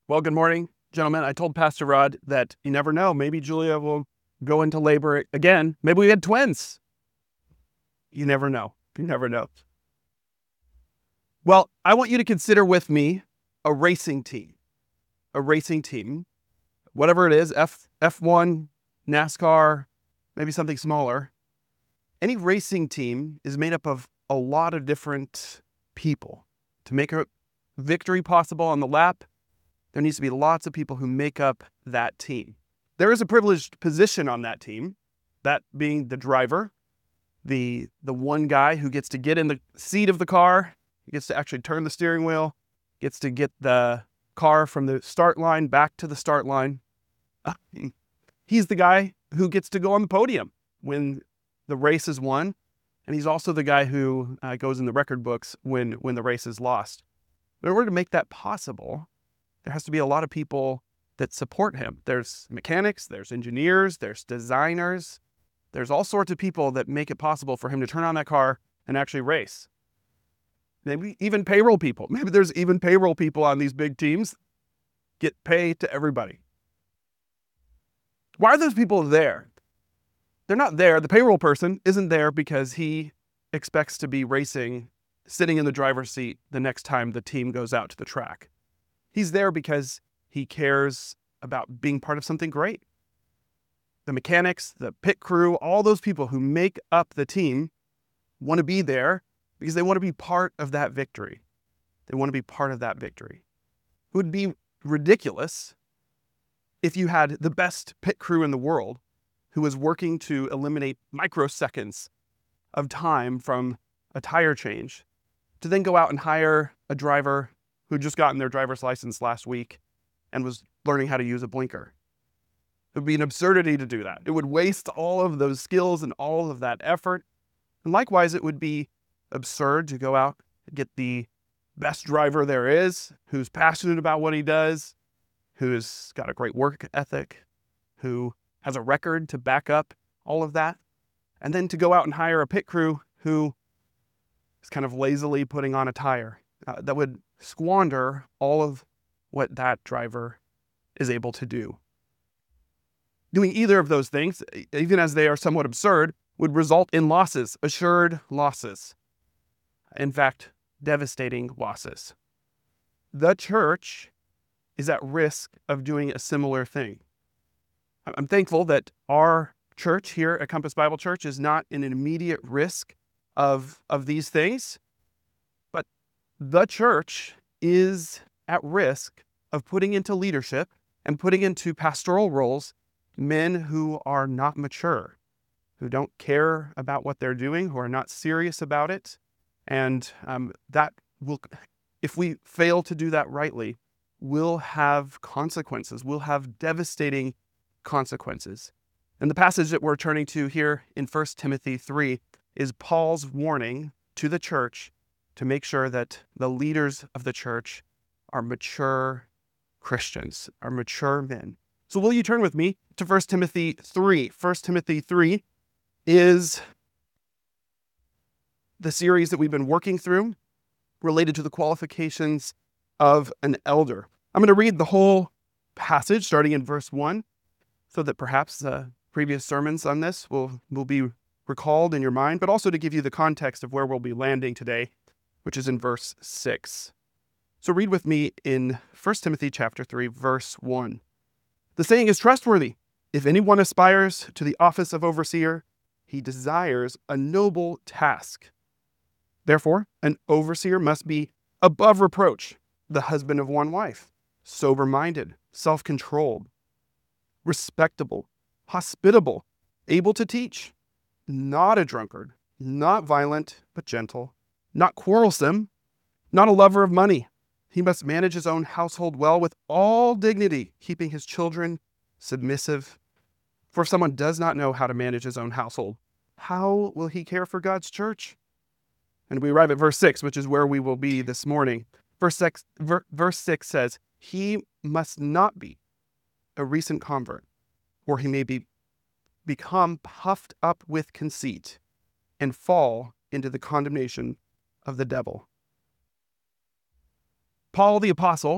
Well, good morning, gentlemen. I told Pastor Rod that you never know. Maybe Julia will go into labor again. Maybe we had twins. You never know. You never know. Well, I want you to consider with me a racing team. A racing team, whatever it is, F1, NASCAR, maybe something smaller. Any racing team is made up of a lot of different people. To make a victory possible on the lap, there needs to be lots of people who make up that team. There is a privileged position on that team, that being the driver, the one guy who gets to get in the seat of the car, he gets to actually turn the steering wheel, gets to get the car from the start line back to the start line. He's the guy who gets to go on the podium when the race is won, and he's also the guy who goes in the record books when the race is lost. But in order to make that possible, there has to be a lot of people that support him. There's mechanics, there's engineers, there's designers, there's all sorts of people that make it possible for him to turn on that car and actually race. Maybe even payroll people. Maybe there's even payroll people on these big teams. Get paid to everybody. Why are those people there? They're not there. The payroll person isn't there because he expects to be racing, sitting in the driver's seat the next time the team goes out to the track. He's there because he cares about being part of something great. The mechanics, the pit crew, all those people who make up the team want to be there because they want to be part of that victory. They want to be part of that victory. It would be ridiculous if you had the best pit crew in the world who was working to eliminate microseconds of time from a tire change to then go out and hire a driver who had just gotten their driver's license last week and was learning how to use a blinker. It would be an absurdity to do that. It would waste all of those skills and all of that effort. And likewise, it would be absurd to go out and get the best driver there is, who's passionate about what he does, who's got a great work ethic, who has a record to back up all of that, and then to go out and hire a pit crew who is kind of lazily putting on a tire. That would squander all of what that driver is able to do. Doing either of those things, even as they are somewhat absurd, would result in losses, assured losses. In fact, devastating losses. The church is at risk of doing a similar thing. I'm thankful that our church here at Compass Bible Church is not in an immediate risk of these things, but the church is at risk of putting into leadership and putting into pastoral roles men who are not mature, who don't care about what they're doing, who are not serious about it. And that will, if we fail to do that rightly, will have consequences, will have devastating consequences. And the passage that we're turning to here in 1 Timothy 3 is Paul's warning to the church to make sure that the leaders of the church are mature Christians, are mature men. So will you turn with me to 1 Timothy 3? 1 Timothy 3 is the series that we've been working through related to the qualifications of an elder. I'm going to read the whole passage starting in verse 1 so that perhaps previous sermons on this will be recalled in your mind, but also to give you the context of where we'll be landing today, which is in verse 6. So read with me in 1 Timothy chapter 3, verse 1. The saying is trustworthy. If anyone aspires to the office of overseer, he desires a noble task. Therefore, an overseer must be above reproach, the husband of one wife, sober-minded, self-controlled, respectable, hospitable, able to teach, not a drunkard, not violent, but gentle, not quarrelsome, not a lover of money. He must manage his own household well with all dignity, keeping his children submissive. For if someone does not know how to manage his own household, how will he care for God's church? And we arrive at verse 6, which is where we will be this morning. Verse 6 says, he must not be a recent convert, or he may become puffed up with conceit and fall into the condemnation of the devil. Paul the apostle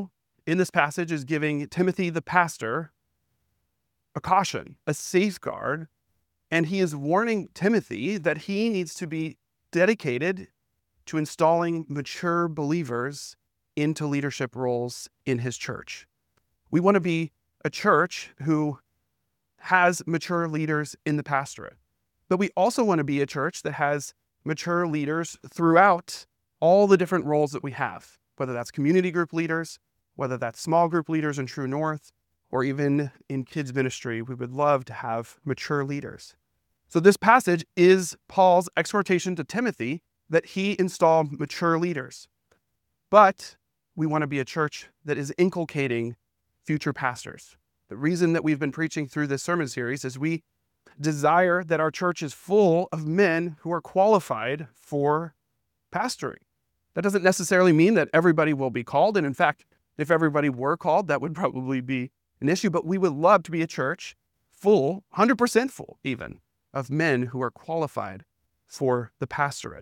in this passage is giving Timothy the pastor a caution, a safeguard, and he is warning Timothy that he needs to be dedicated to installing mature believers into leadership roles in his church. We want to be a church who has mature leaders in the pastorate, but we also want to be a church that has mature leaders throughout all the different roles that we have, whether that's community group leaders, whether that's small group leaders in True North, or even in kids ministry. We would love to have mature leaders. So this passage is Paul's exhortation to Timothy that he install mature leaders. But we want to be a church that is inculcating future pastors. The reason that we've been preaching through this sermon series is we desire that our church is full of men who are qualified for pastoring. That doesn't necessarily mean that everybody will be called. And in fact, if everybody were called, that would probably be an issue. But we would love to be a church full, 100% full even, of men who are qualified for the pastorate.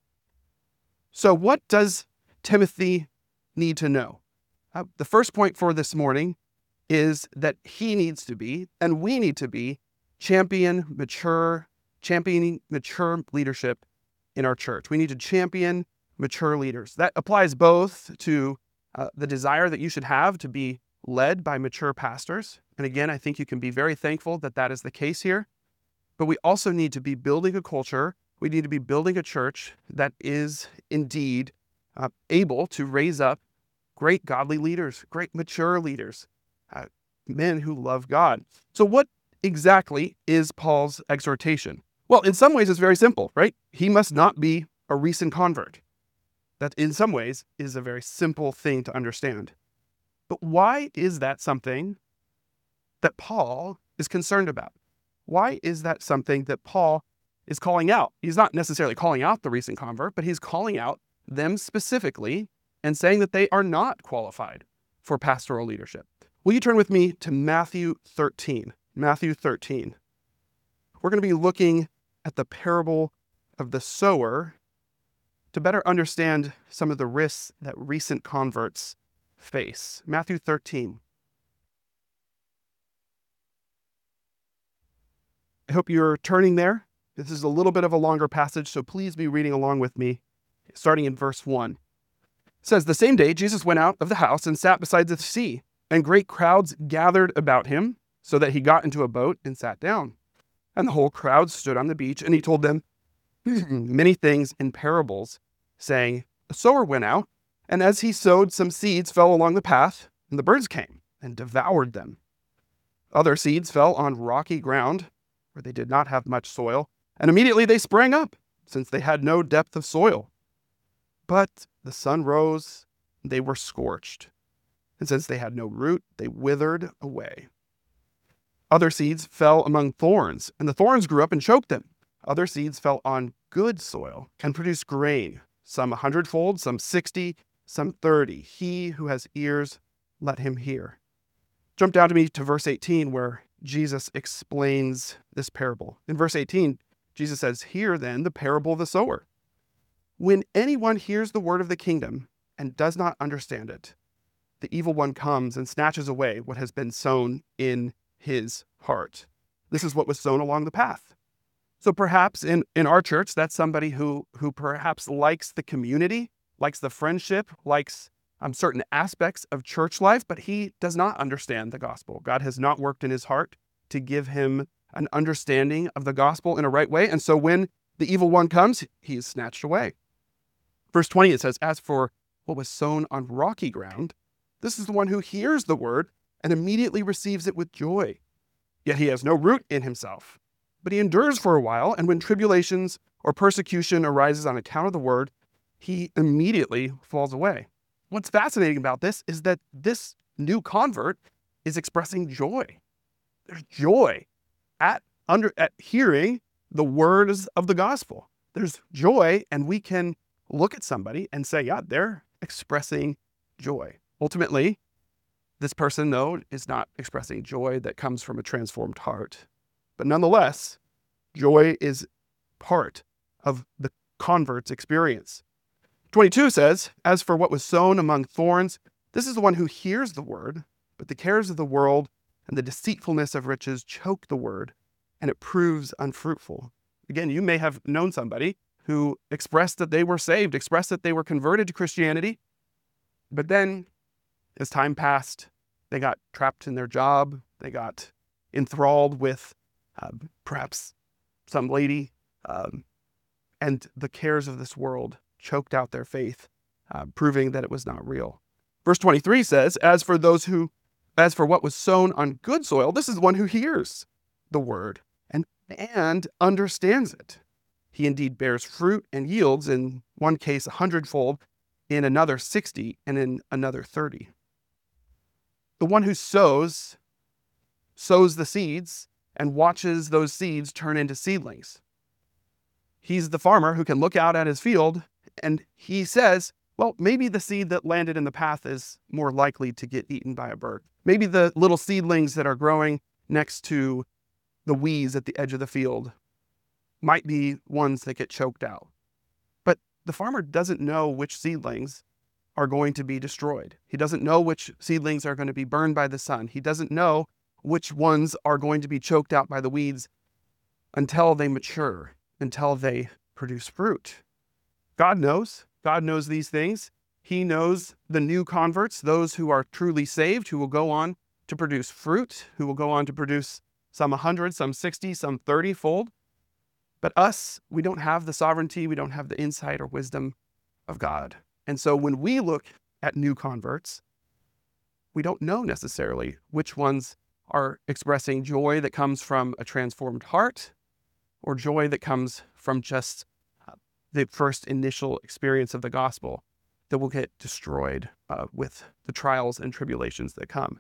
So what does Timothy need to know? The first point for this morning is that he needs to be, and we need to be, championing mature leadership in our church. We need to champion mature leaders. That applies both to the desire that you should have to be led by mature pastors. And again, I think you can be very thankful that that is the case here. But we also need to be building a culture. We need to be building a church that is indeed able to raise up great godly leaders, great mature leaders, men who love God. So what exactly is Paul's exhortation? Well, in some ways, it's very simple, right? He must not be a recent convert. That in some ways is a very simple thing to understand. But why is that something that Paul is concerned about? Why is that something that Paul is calling out? He's not necessarily calling out the recent convert, but he's calling out them specifically and saying that they are not qualified for pastoral leadership. Will you turn with me to Matthew 13? Matthew 13. We're going to be looking at the parable of the sower to better understand some of the risks that recent converts face. Matthew 13. I hope you're turning there. This is a little bit of a longer passage, so please be reading along with me, starting in verse 1. It says, "The same day Jesus went out of the house and sat beside the sea, and great crowds gathered about him, so that he got into a boat and sat down. And the whole crowd stood on the beach, and he told them many things in parables, saying, A sower went out, and as he sowed, some seeds fell along the path, and the birds came and devoured them. Other seeds fell on rocky ground, where they did not have much soil, and immediately they sprang up, since they had no depth of soil. But the sun rose, and they were scorched. And since they had no root, they withered away. Other seeds fell among thorns, and the thorns grew up and choked them. Other seeds fell on good soil and produced grain, some 100-fold, some 60, some 30. He who has ears, let him hear." Jump down to me to verse 18, where Jesus explains this parable. In verse 18, Jesus says, "Hear then the parable of the sower. When anyone hears the word of the kingdom and does not understand it, the evil one comes and snatches away what has been sown in his heart." This is what was sown along the path. So perhaps in our church, that's somebody who perhaps likes the community, likes the friendship, likes certain aspects of church life, but he does not understand the gospel. God has not worked in his heart to give him an understanding of the gospel in a right way. And so when the evil one comes, he is snatched away. Verse 20, it says, "As for what was sown on rocky ground, this is the one who hears the word and immediately receives it with joy. Yet he has no root in himself, but he endures for a while, and when tribulations or persecution arises on account of the word, he immediately falls away." What's fascinating about this is that this new convert is expressing joy. There's joy at hearing the words of the gospel. There's joy, and we can look at somebody and say, yeah, they're expressing joy. Ultimately, this person, though, is not expressing joy that comes from a transformed heart. But nonetheless, joy is part of the convert's experience. 22 says, "As for what was sown among thorns, This is the one who hears the word, but the cares of the world and the deceitfulness of riches choke the word, and it proves unfruitful. Again, you may have known somebody who expressed that they were saved, expressed that they were converted to Christianity, but then as time passed, they got trapped in their job, they got enthralled with perhaps some lady, and the cares of this world choked out their faith, proving that it was not real. Verse 23 says, as for what was sown on good soil, this is one who hears the word and understands it. He indeed bears fruit and yields, in one case 100-fold, in another 60, and in another 30. The one who sows the seeds and watches those seeds turn into seedlings. He's the farmer who can look out at his field and he says, well, maybe the seed that landed in the path is more likely to get eaten by a bird. Maybe the little seedlings that are growing next to the weeds at the edge of the field might be ones that get choked out. But the farmer doesn't know which seedlings are going to be destroyed. He doesn't know which seedlings are going to be burned by the sun. He doesn't know which ones are going to be choked out by the weeds until they mature, until they produce fruit. God knows. God knows these things. He knows the new converts, those who are truly saved, who will go on to produce fruit, who will go on to produce some 100, some 60, some 30-fold. But us, we don't have the sovereignty, we don't have the insight or wisdom of God. And so when we look at new converts, we don't know necessarily which ones are expressing joy that comes from a transformed heart or joy that comes from just the first initial experience of the gospel that will get destroyed with the trials and tribulations that come.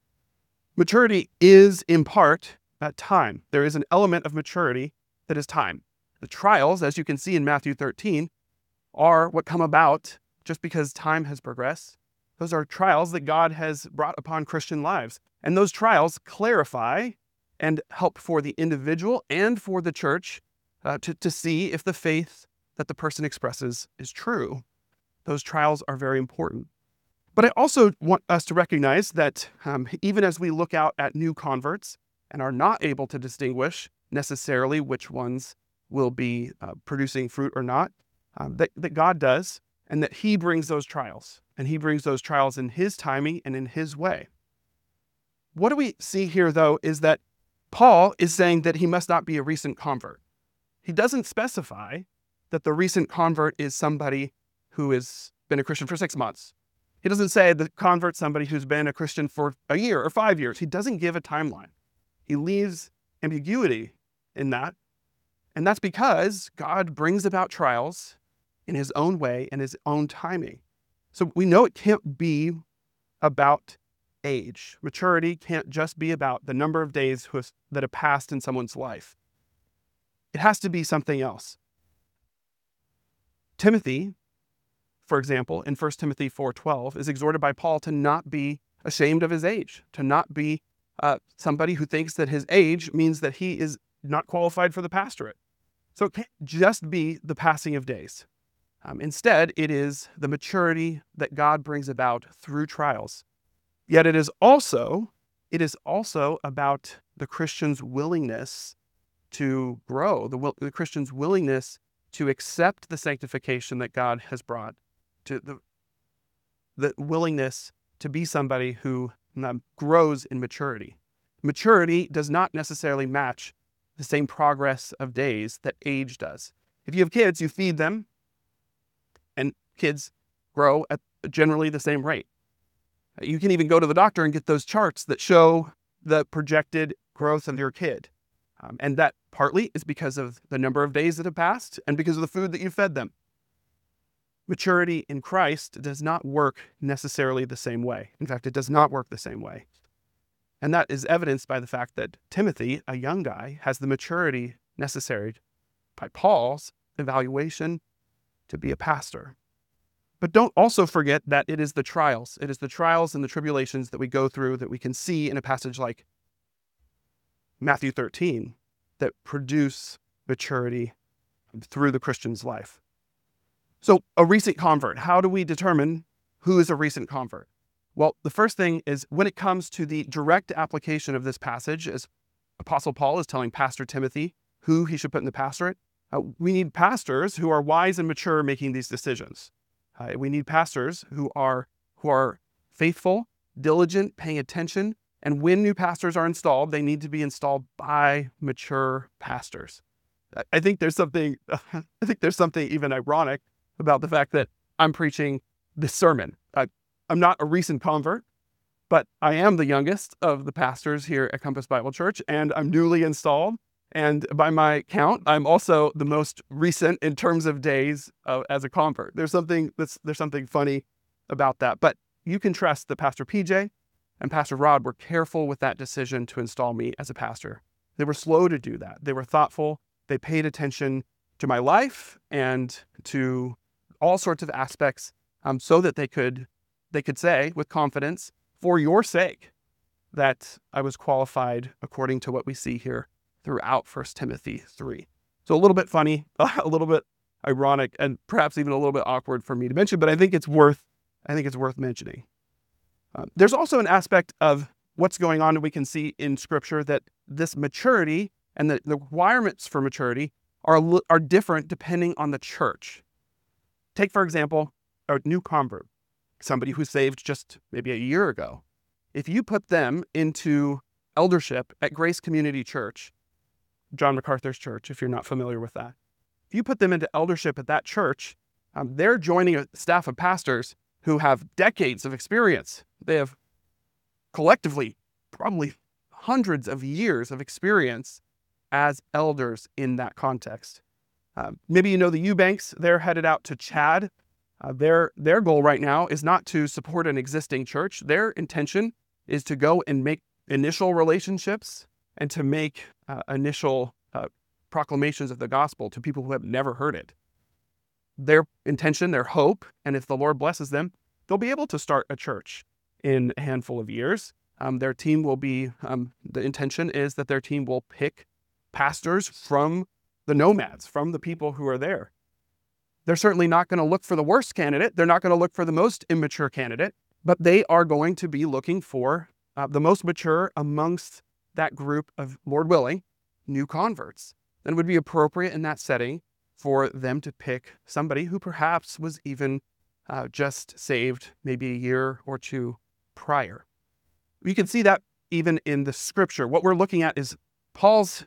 Maturity is in part time. There is an element of maturity that is time. The trials, as you can see in Matthew 13, are what come about just because time has progressed. Those are trials that God has brought upon Christian lives. And those trials clarify and help for the individual and for the church to see if the faith that the person expresses is true. Those trials are very important. But I also want us to recognize that even as we look out at new converts and are not able to distinguish necessarily which ones will be producing fruit or not, that God does, and that he brings those trials. And he brings those trials in his timing and in his way. What do we see here, though, is that Paul is saying that he must not be a recent convert. He doesn't specify that the recent convert is somebody who has been a Christian for 6 months. He doesn't say the convert's somebody who's been a Christian for a year or 5 years. He doesn't give a timeline. He leaves ambiguity in that. And that's because God brings about trials in his own way and his own timing. So we know it can't be about age. Maturity can't just be about the number of days that have passed in someone's life. It has to be something else. Timothy, for example, in 1 Timothy 4:12, is exhorted by Paul to not be ashamed of his age, to not be somebody who thinks that his age means that he is not qualified for the pastorate. So it can't just be the passing of days. Instead, it is the maturity that God brings about through trials. Yet it is also about the Christian's willingness to grow, the Christian's willingness to accept the sanctification that God has brought, to the willingness to be somebody who grows in maturity. Maturity does not necessarily match the same progress of days that age does. If you have kids, you feed them, and kids grow at generally the same rate. You can even go to the doctor and get those charts that show the projected growth of your kid. And that partly is because of the number of days that have passed and because of the food that you fed them. Maturity in Christ does not work necessarily the same way. In fact, it does not work the same way. And that is evidenced by the fact that Timothy, a young guy, has the maturity necessary by Paul's evaluation to be a pastor. But don't also forget that it is the trials. It is the trials and the tribulations that we go through that we can see in a passage like Matthew 13 that produce maturity through the Christian's life. So a recent convert, how do we determine who is a recent convert? Well, the first thing is when it comes to the direct application of this passage, as Apostle Paul is telling Pastor Timothy who he should put in the pastorate, we need pastors who are wise and mature making these decisions. We need pastors who are faithful, diligent, paying attention, and when new pastors are installed, they need to be installed by mature pastors. I think there's something even ironic about the fact that I'm preaching this sermon. I'm not a recent convert, but I am the youngest of the pastors here at Compass Bible Church, and I'm newly installed. And by my count, I'm also the most recent in terms of days as a convert. There's something funny about that. But you can trust that Pastor PJ and Pastor Rod were careful with that decision to install me as a pastor. They were slow to do that. They were thoughtful. They paid attention to my life and to all sorts of aspects, so that they could say with confidence, for your sake, that I was qualified according to what we see here throughout 1 Timothy 3. So a little bit funny, a little bit ironic, and perhaps even a little bit awkward for me to mention, but I think it's worth mentioning. There's also an aspect of what's going on that we can see in Scripture, that this maturity and the requirements for maturity are different depending on the church. Take, for example, a new convert, somebody who's saved just maybe a year ago. If you put them into eldership at Grace Community Church, John MacArthur's church, if you're not familiar with that, if you put them into eldership at that church, they're joining a staff of pastors who have decades of experience. They have collectively probably hundreds of years of experience as elders in that context. Maybe you know the Eubanks, they're headed out to Chad. Their goal right now is not to support an existing church. Their intention is to go and make initial relationships and to make initial proclamations of the gospel to people who have never heard it. Their intention, their hope, and if the Lord blesses them, they'll be able to start a church in a handful of years. Their team will be, the intention is that their team will pick pastors from the nomads, from the people who are there. They're certainly not going to look for the worst candidate. They're not going to look for the most immature candidate, but they are going to be looking for the most mature amongst that group of, Lord willing, new converts. And it would be appropriate in that setting for them to pick somebody who perhaps was even just saved maybe a year or two prior. We can see that even in the Scripture. What we're looking at is Paul's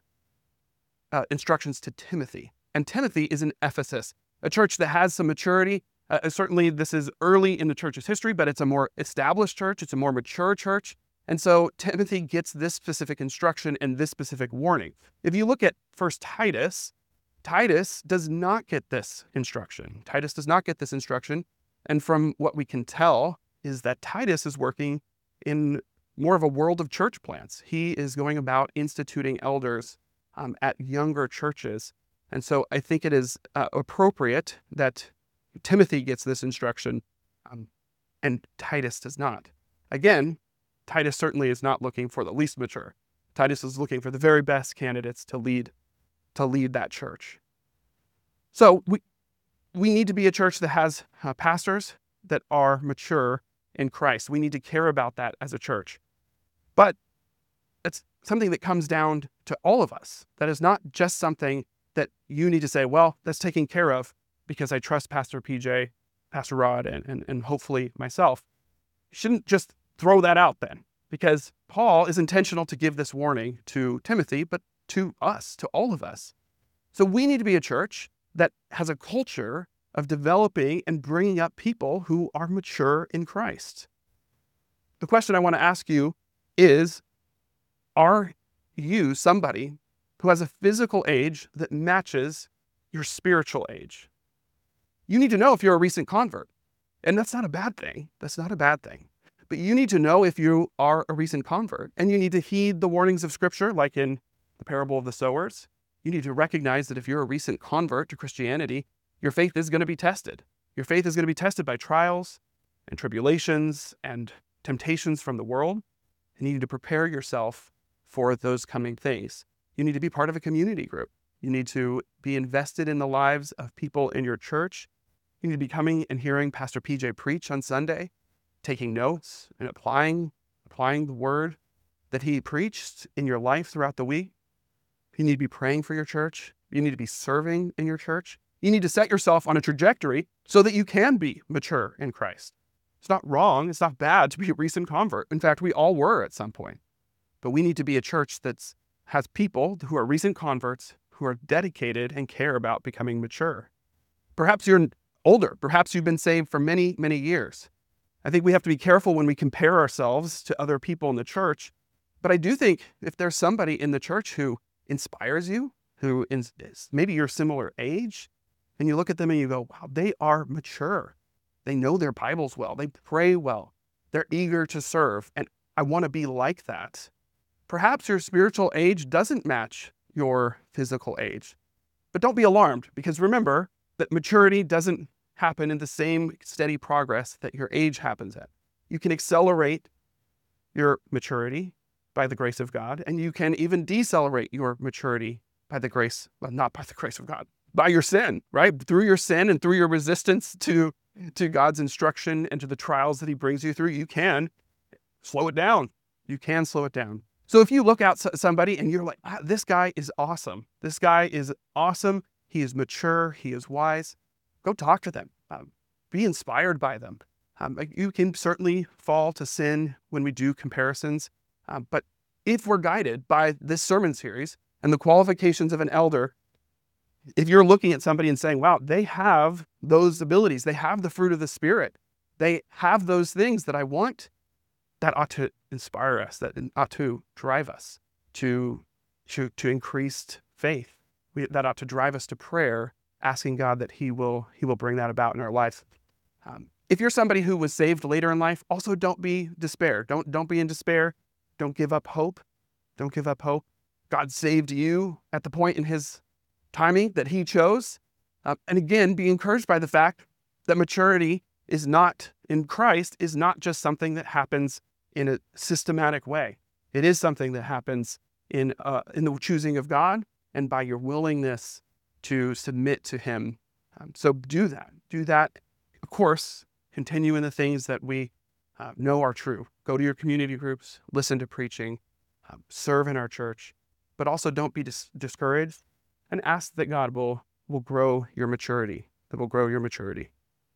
instructions to Timothy. And Timothy is in Ephesus, a church that has some maturity. Certainly this is early in the church's history, but it's a more established church. It's a more mature church. And so Timothy gets this specific instruction and this specific warning. If you look at 1 Titus, Titus does not get this instruction. Titus does not get this instruction. And from what we can tell is that Titus is working in more of a world of church plants. He is going about instituting elders at younger churches. And so I think it is appropriate that Timothy gets this instruction and Titus does not. Again, Titus certainly is not looking for the least mature. Titus is looking for the very best candidates to lead that church. So we need to be a church that has pastors that are mature in Christ. We need to care about that as a church. But it's something that comes down to all of us. That is not just something that you need to say, well, that's taken care of because I trust Pastor PJ, Pastor Rod, and hopefully myself. You shouldn't just throw that out then, because Paul is intentional to give this warning to Timothy, but to us, to all of us. So we need to be a church that has a culture of developing and bringing up people who are mature in Christ. The question I want to ask you is, are you somebody who has a physical age that matches your spiritual age? You need to know if you're a recent convert. And that's not a bad thing. That's not a bad thing. But you need to know if you are a recent convert, and you need to heed the warnings of Scripture, like in the parable of the sowers. You need to recognize that if you're a recent convert to Christianity, your faith is going to be tested. Your faith is going to be tested by trials and tribulations and temptations from the world. And you need to prepare yourself for those coming things. You need to be part of a community group. You need to be invested in the lives of people in your church. You need to be coming and hearing Pastor PJ preach on Sunday. taking notes and applying the word that he preached in your life throughout the week. You need to be praying for your church. You need to be serving in your church. You need to set yourself on a trajectory so that you can be mature in Christ. It's not wrong. It's not bad to be a recent convert. In fact, we all were at some point. But we need to be a church that has people who are recent converts, who are dedicated and care about becoming mature. Perhaps you're older. Perhaps you've been saved for many, many years. I think we have to be careful when we compare ourselves to other people in the church. But I do think if there's somebody in the church who inspires you, who is maybe your similar age, and you look at them and you go, wow, they are mature. They know their Bibles well. They pray well. They're eager to serve. And I want to be like that. Perhaps your spiritual age doesn't match your physical age. But don't be alarmed, because remember that maturity doesn't happen in the same steady progress that your age happens at. You can accelerate your maturity by the grace of God, and you can even decelerate your maturity by the grace, well, not by the grace of God, by your sin, right? Through your sin and through your resistance to God's instruction and to the trials that he brings you through, you can slow it down. You can slow it down. So if you look at somebody and you're like, this guy is awesome. This guy is awesome. He is mature. He is wise. Go talk to them. Be inspired by them. You can certainly fall to sin when we do comparisons. But if we're guided by this sermon series and the qualifications of an elder, if you're looking at somebody and saying, wow, they have those abilities, they have the fruit of the Spirit, they have those things that I want, that ought to inspire us, that ought to drive us to increased faith. That ought to drive us to prayer, asking God that he will bring that about in our lives. If you're somebody who was saved later in life, also don't be despair. Don't be in despair. Don't give up hope. Don't give up hope. God saved you at the point in his timing that he chose. And again, be encouraged by the fact that maturity is not in Christ is not just something that happens in a systematic way. It is something that happens in the choosing of God and by your willingness to submit to him. So do that. Do that. Of course, continue in the things that we know are true. Go to your community groups, listen to preaching, serve in our church, but also don't be discouraged, and ask that God will grow your maturity, that will grow your maturity.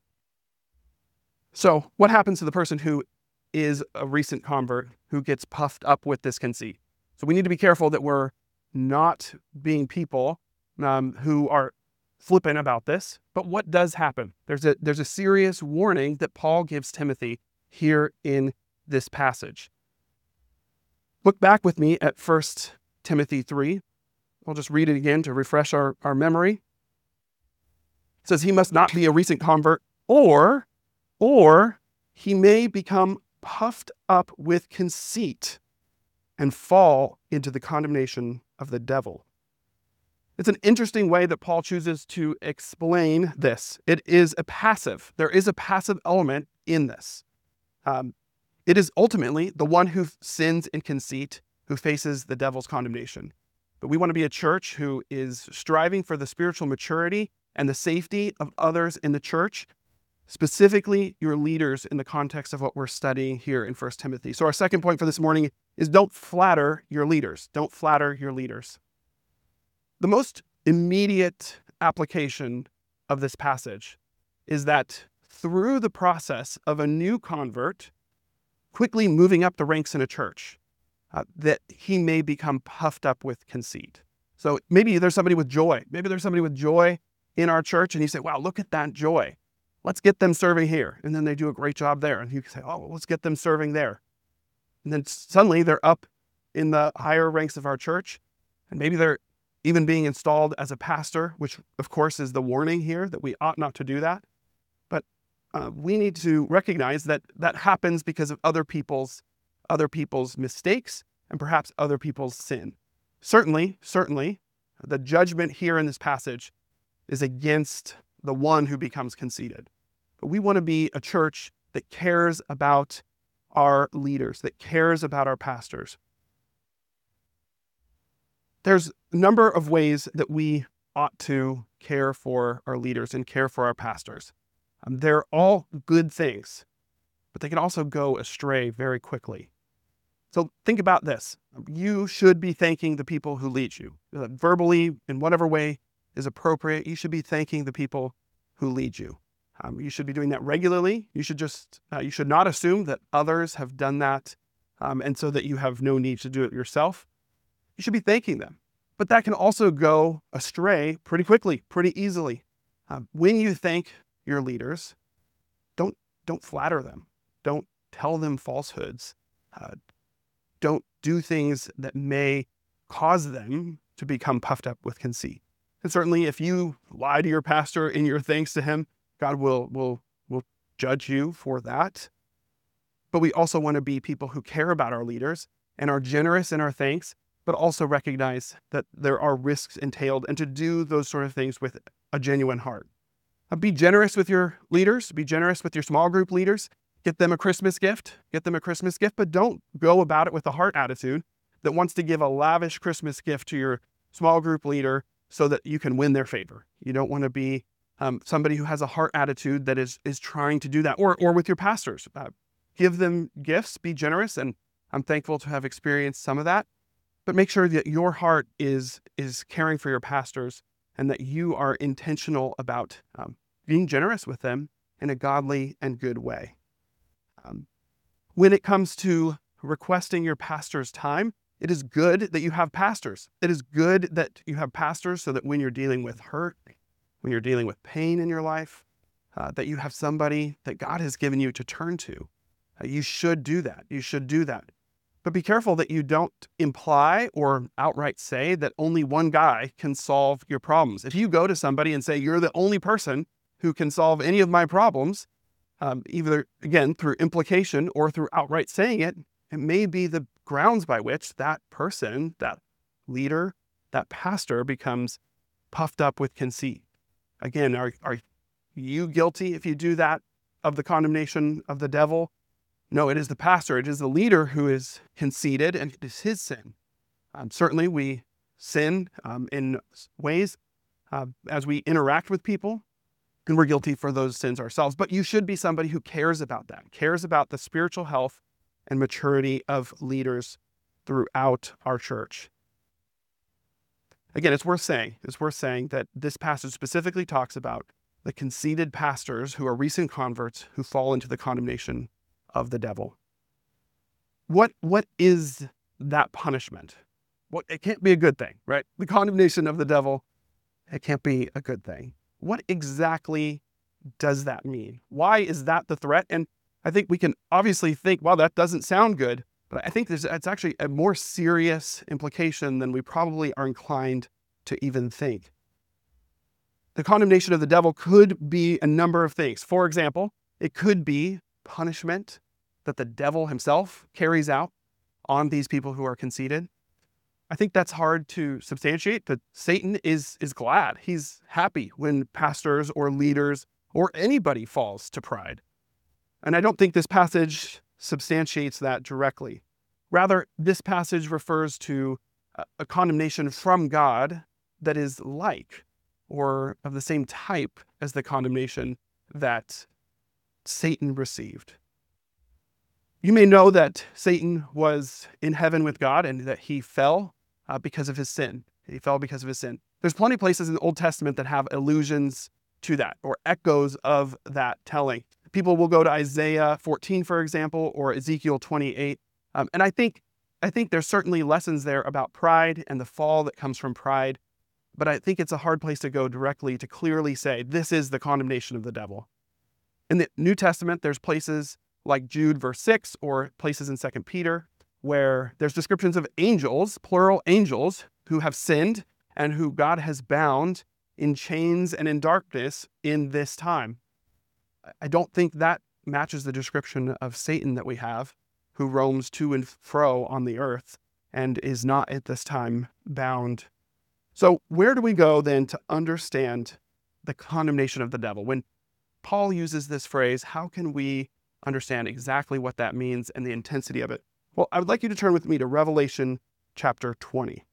So what happens to the person who is a recent convert who gets puffed up with this conceit? So we need to be careful that we're not being people who are flippant about this. But what does happen? There's a serious warning that Paul gives Timothy here in this passage. Look back with me at 1 Timothy 3. I'll just read it again to refresh our memory. It says, he must not be a recent convert, or he may become puffed up with conceit and fall into the condemnation of the devil. It's an interesting way that Paul chooses to explain this. It is a passive. There is a passive element in this. It is ultimately the one who sins in conceit who faces the devil's condemnation. But we want to be a church who is striving for the spiritual maturity and the safety of others in the church, specifically your leaders in the context of what we're studying here in 1 Timothy. So our second point for this morning is don't flatter your leaders. Don't flatter your leaders. The most immediate application of this passage is that through the process of a new convert quickly moving up the ranks in a church, that he may become puffed up with conceit. So maybe there's somebody with joy. Maybe there's somebody with joy in our church, and you say, wow, look at that joy. Let's get them serving here. And then they do a great job there. And you can say, oh, well, let's get them serving there. And then suddenly they're up in the higher ranks of our church. And maybe they're even being installed as a pastor, which of course is the warning here that we ought not to do that. But we need to recognize that that happens because of other people's mistakes and perhaps other people's sin. Certainly, the judgment here in this passage is against the one who becomes conceited. But we want to be a church that cares about our leaders, that cares about our pastors. There's a number of ways that we ought to care for our leaders and care for our pastors. They're all good things. but they can also go astray very quickly. So think about this. You should be thanking the people who lead you. Verbally, in whatever way is appropriate, you should be thanking the people who lead you. You should be doing that regularly. You should not assume that others have done that, and so that you have no need to do it yourself. You should be thanking them. But that can also go astray pretty quickly, pretty easily. When you thank your leaders, don't flatter them. Don't tell them falsehoods. Don't do things that may cause them to become puffed up with conceit. And certainly if you lie to your pastor in your thanks to him, God will judge you for that. But we also want to be people who care about our leaders and are generous in our thanks, but also recognize that there are risks entailed, and to do those sort of things with a genuine heart. Be generous with your leaders. Be generous with your small group leaders. Get them a Christmas gift. But don't go about it with a heart attitude that wants to give a lavish Christmas gift to your small group leader so that you can win their favor. You don't want to be somebody who has a heart attitude that is trying to do that. Or with your pastors. Give them gifts. Be generous. And I'm thankful to have experienced some of that. But make sure that your heart is caring for your pastors, and that you are intentional about being generous with them in a godly and good way. When it comes to requesting your pastor's time, it is good that you have pastors. It is good that you have pastors so that when you're dealing with hurt, when you're dealing with pain in your life, that you have somebody that God has given you to turn to. You should do that. But be careful that you don't imply or outright say that only one guy can solve your problems. If you go to somebody and say, you're the only person who can solve any of my problems, either, again, through implication or through outright saying it, it may be the grounds by which that person, that leader, that pastor becomes puffed up with conceit. Again, are you guilty if you do that of the condemnation of the devil? No, it is the pastor, it is the leader who is conceited, and it is his sin. Certainly we sin in ways as we interact with people, and we're guilty for those sins ourselves. But you should be somebody who cares about that, cares about the spiritual health and maturity of leaders throughout our church. Again, it's worth saying that this passage specifically talks about the conceited pastors who are recent converts who fall into the condemnation of the devil. What is that punishment? It can't be a good thing, right? The condemnation of the devil, it can't be a good thing. What exactly does that mean? Why is that the threat? And I think we can obviously think, well, that doesn't sound good, but I think it's actually a more serious implication than we probably are inclined to even think. The condemnation of the devil could be a number of things. For example, it could be punishment that the devil himself carries out on these people who are conceited. I think that's hard to substantiate, but Satan is glad. He's happy when pastors or leaders or anybody falls to pride. And I don't think this passage substantiates that directly. Rather, this passage refers to a condemnation from God that is like or of the same type as the condemnation that Satan received. You may know that Satan was in heaven with God and that he fell because of his sin. There's plenty of places in the Old Testament that have allusions to that or echoes of that telling. People will go to Isaiah 14, for example, or Ezekiel 28. And I think there's certainly lessons there about pride and the fall that comes from pride. But I think it's a hard place to go directly to clearly say this is the condemnation of the devil. In the New Testament, there's places like Jude verse 6 or places in 2 Peter where there's descriptions of angels, plural angels, who have sinned and who God has bound in chains and in darkness in this time. I don't think that matches the description of Satan that we have, who roams to and fro on the earth and is not at this time bound. So where do we go then to understand the condemnation of the devil? When Paul uses this phrase, how can we understand exactly what that means and the intensity of it? Well, I would like you to turn with me to Revelation chapter 20.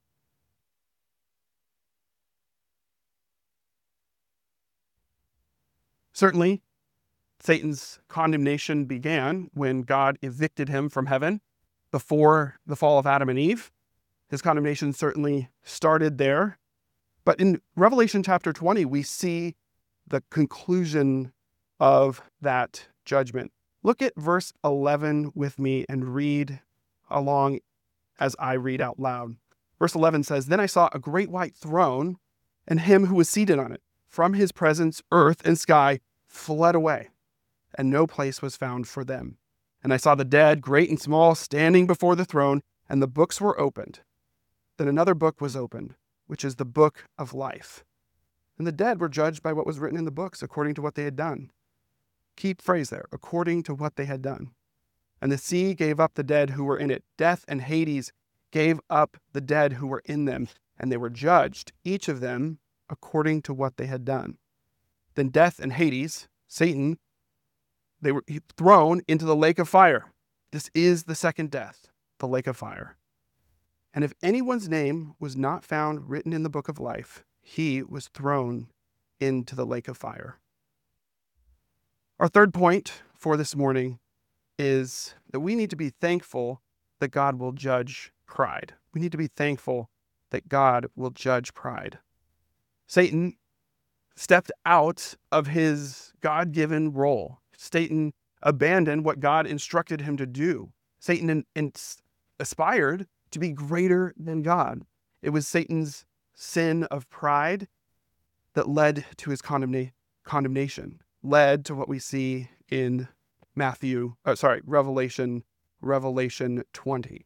Certainly, Satan's condemnation began when God evicted him from heaven before the fall of Adam and Eve. His condemnation certainly started there. But in Revelation chapter 20, we see the conclusion of that judgment. Look at verse 11 with me and read along as I read out loud. Verse 11 says, "Then I saw a great white throne and him who was seated on it. From his presence, earth and sky fled away, and no place was found for them. And I saw the dead, great and small, standing before the throne, and the books were opened. Then another book was opened, which is the book of life. And the dead were judged by what was written in the books, according to what they had done." Key phrase there, according to what they had done. "And the sea gave up the dead who were in it. Death and Hades gave up the dead who were in them, and they were judged, each of them according to what they had done. Then death and Hades, Satan, they were thrown into the lake of fire. This is the second death, the lake of fire. And if anyone's name was not found written in the book of life, he was thrown into the lake of fire." Our third point for this morning is that we need to be thankful that God will judge pride. We need to be thankful that God will judge pride. Satan stepped out of his God-given role. Satan abandoned what God instructed him to do. Satan aspired to be greater than God. It was Satan's sin of pride that led to his condemnation, led to what we see in Revelation 20.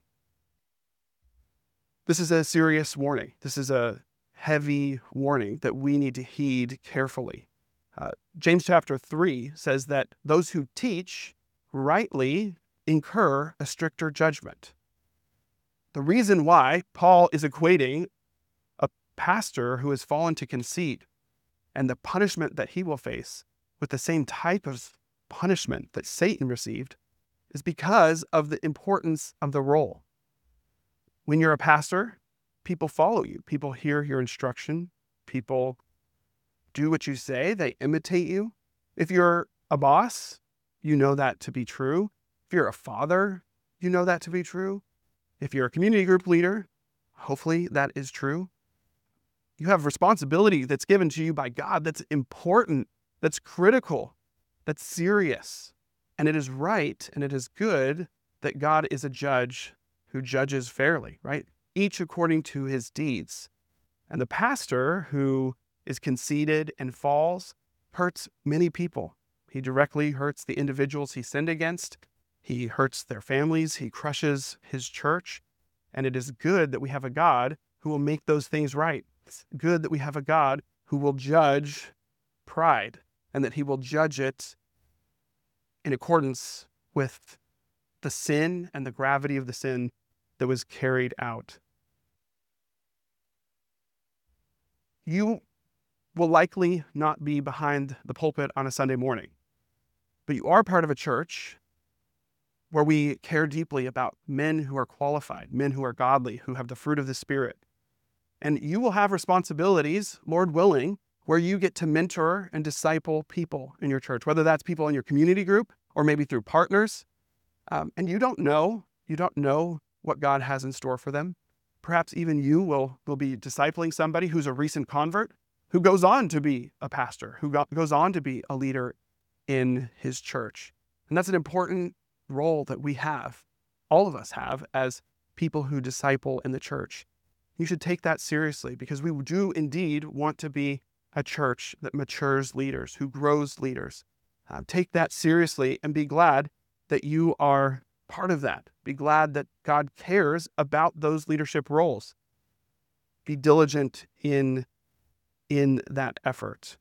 This is a serious warning. This is a heavy warning that we need to heed carefully. James chapter 3 says that those who teach rightly incur a stricter judgment. The reason why Paul is equating a pastor who has fallen to conceit and the punishment that he will face with the same type of punishment that Satan received is because of the importance of the role. When you're a pastor, people follow you. People hear your instruction. People do what you say. They imitate you. If you're a boss, you know that to be true. If you're a father, you know that to be true. If you're a community group leader, hopefully that is true. You have responsibility that's given to you by God that's important, that's critical, that's serious. And it is right and it is good that God is a judge who judges fairly, right? Each according to his deeds. And the pastor who is conceited and falls hurts many people. He directly hurts the individuals he sinned against. He hurts their families. He crushes his church. And it is good that we have a God who will make those things right. It's good that we have a God who will judge pride and that he will judge it in accordance with the sin and the gravity of the sin that was carried out. You will likely not be behind the pulpit on a Sunday morning, but you are part of a church where we care deeply about men who are qualified, men who are godly, who have the fruit of the Spirit. And you will have responsibilities, Lord willing, where you get to mentor and disciple people in your church, whether that's people in your community group or maybe through partners. And you don't know what God has in store for them. Perhaps even you will be discipling somebody who's a recent convert, who goes on to be a pastor, who goes on to be a leader in his church. And that's an important role that we have, all of us have, as people who disciple in the church. You should take that seriously because we do indeed want to be a church that matures leaders, who grows leaders. Take that seriously and be glad that you are part of that. Be glad that God cares about those leadership roles. Be diligent in that effort.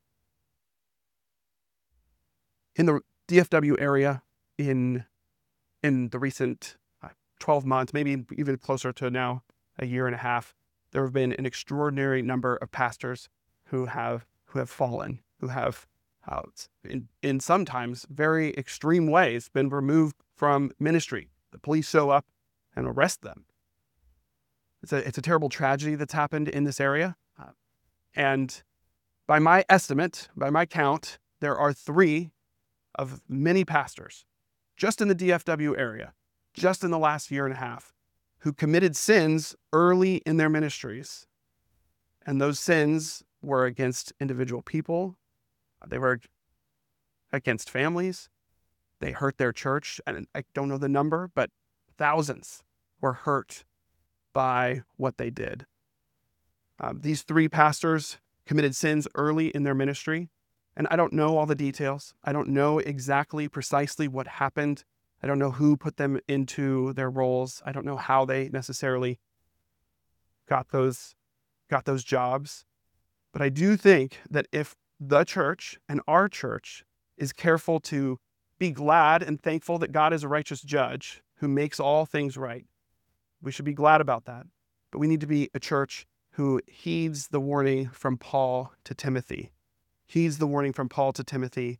In the DFW area, in the recent 12 months, maybe even closer to now, a year and a half, there have been an extraordinary number of pastors who have fallen, who have, in sometimes very extreme ways, been removed from ministry. The police show up and arrest them. It's a terrible tragedy that's happened in this area. And by my estimate, by my count, there are 3 of many pastors just in the DFW area, just in the last year and a half, who committed sins early in their ministries. And those sins were against individual people. They were against families. They hurt their church. And I don't know the number, but thousands were hurt by what they did. These 3 pastors committed sins early in their ministry. And I don't know all the details. I don't know exactly precisely what happened. I don't know who put them into their roles. I don't know how they necessarily got those jobs. But I do think that if the church and our church is careful to be glad and thankful that God is a righteous judge who makes all things right, we should be glad about that. But we need to be a church who heeds the warning from Paul to Timothy. Heeds the warning from Paul to Timothy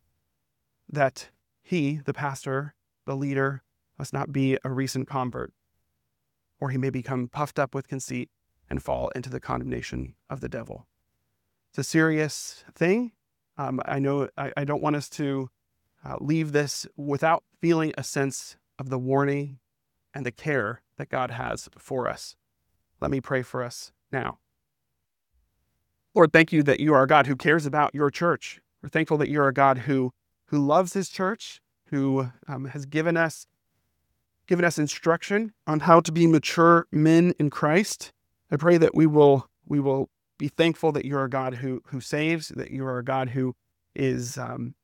that he, the pastor, the leader, must not be a recent convert, or he may become puffed up with conceit and fall into the condemnation of the devil. It's a serious thing. I know I don't want us to leave this without feeling a sense of the warning and the care that God has for us. Let me pray for us now. Lord, thank you that you are a God who cares about your church. We're thankful that you're a God who loves his church, who has given us instruction on how to be mature men in Christ. I pray that we will be thankful that you're a God who saves, that you are a God who is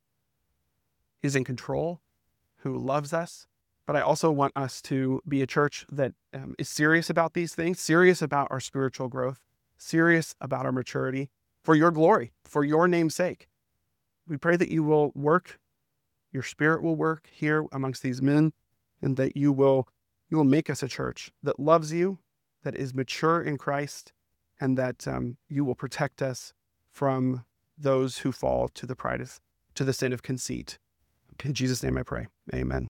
in control, who loves us. But I also want us to be a church that is serious about these things, serious about our spiritual growth, serious about our maturity, for your glory, for your name's sake. We pray that you will work, your Spirit will work here amongst these men, and that you will make us a church that loves you, that is mature in Christ, and that you will protect us from those who fall to the sin of conceit. In Jesus' name I pray. Amen.